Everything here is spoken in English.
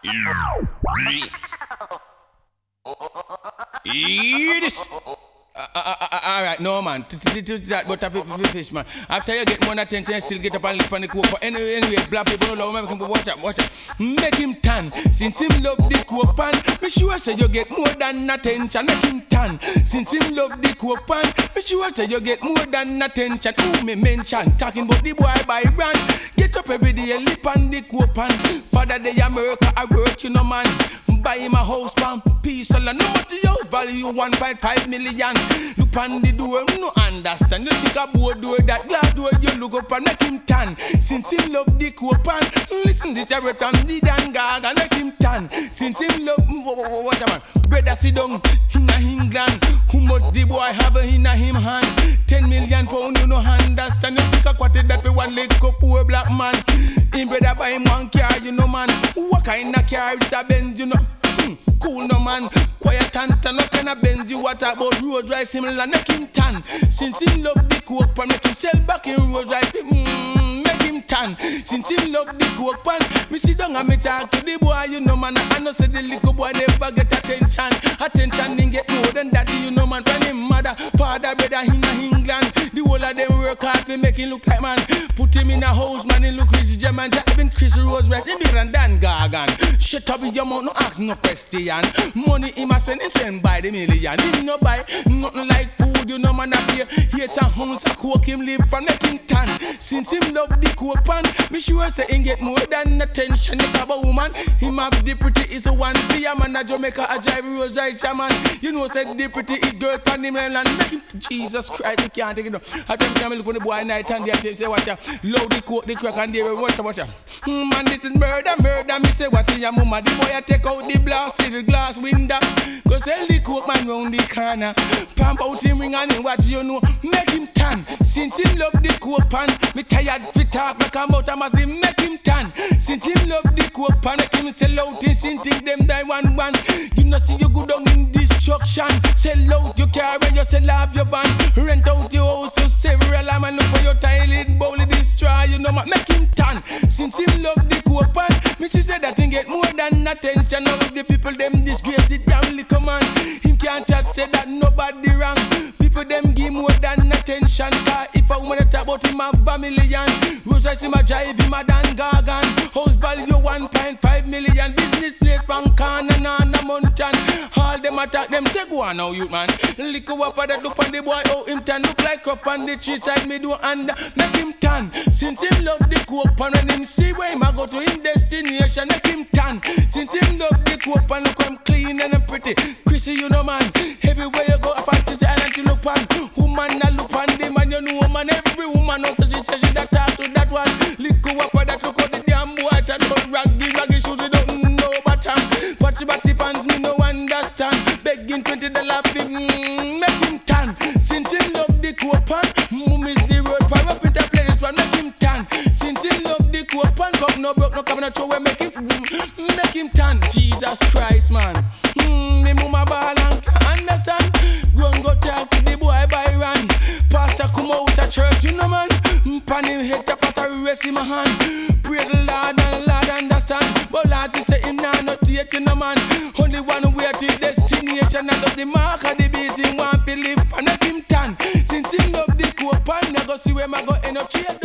Hear this? Alright, no man, that but a fish man. After you get more attention, still get up and lift on the coke. Anyway, black people don't love him, watch out. Make him tan, since him love the coke pan. Me sure say you get more than attention. Make him tan, since him love the coke pan. Me sure say you get more than attention. Who me mention, talking about the boy by brand. Get up every day, lip on the coke pan. Father day America, I work, you know man. Buy him a house, pan, peace, and no matter your value, 1.5 million. Look on the door, no understand. You think a board door, that glass door, you look up and make him tan. Since him love the copan, listen this every time the dan gag and make him tan. Since him love, what a man, brother sit down in a England. Who much the boy have in a him hand? 10 million pound, you no understand. You think a quarter that we one leg up poor black man. Him brother buy him one car, you know man. What kind of car it's a Benz, you know? Cool no man, quiet and tan. No kind of Benz you what about road ride similar, make him tan. Since him love the coke pan, make him sell back in road ride. Make him tan. Since him love the coke pan, me sit down and me talk to the boy, you know man. I know say the little boy never get attention. Attention didn't get more than that, you know man. From him mother, father, brother in England. The whole of them work hard for make him look like man. Put him in a house, man, he look rich German. Even Chris Rose right, him bigger than Gargan. Shut up with your mouth, no ask no question. Money he must spend, he spend by the million. He no buy nothing like food, you know man. I pay hate a house, a coke him live for make him tan. Since him love the coke pan, me sure say he get more than attention. It's about woman, him have the pretty is a one. Be a man a Jamaica, a drive Rose right shaman. You know say the pretty is girl pan him and make him Jesus Christ, you can't take it down. I tell me look on the boy night and they say watch ya, load the coke, the crack and they watch ya. Man this is murder, me say what's in your mama. The boy a take out the blast to the glass window. Go sell the coke man round the corner. Pump out him ring and him what you know. Make him tan. Since him love the coke pan, me tired fit talk like I'm out. I must make him tan. Since him love the coke pan, make him sell out his sin think them die one. You know see you go down in destruction. Sell out your car and you sell off your van. Rent out your house to several man. Look for your toilet bowl destroy. You know man, make him tan. Since him love the coke pan, me see say that thing get more than attention. Now the people them disgrace it damn little man. Him can't chat say that nobody wrong. People them give more than attention. Cause if a woman talk about him have a million, Rose Rice him a drive him a Dan Gargan. House value 1.5 million. Business plate bank on a mountain. All them attack them say go on now you man. Liquor up for that look on the boy. Oh him tan look like up on the street side me do and make him tan. Since him love the coke pan and him see where him a go to him destination. Make him tan. Since him love the coke pan look I'm clean and I'm pretty. Chrissy you know man. Everywhere you go I find this island you look pan. Woman a look pan the man you know man. Every woman out she say she that talk to that one. Liquor up for that look out the damn boy. That don't raggy shoes you don't know but watch batty pants me no understand. Begging $20 fee make him tan. Since him love the coke pan, miss the road for up with a place one make him tan. Since him love the coke pan, cup no broke no come no throw away make him tan. Jesus Christ man, me mama ball and can't understand. Grown go talk to the boy by run. Pastor come out of church you know man. Pan him head to pastor rest in my hand. Pray the Lord and Lord understand. But Lord say him nah not yet you know man. Only one way to destination and of the mark of the beast him want to live and make him tan. Since him love the coke pan, I go see where I go end up chase.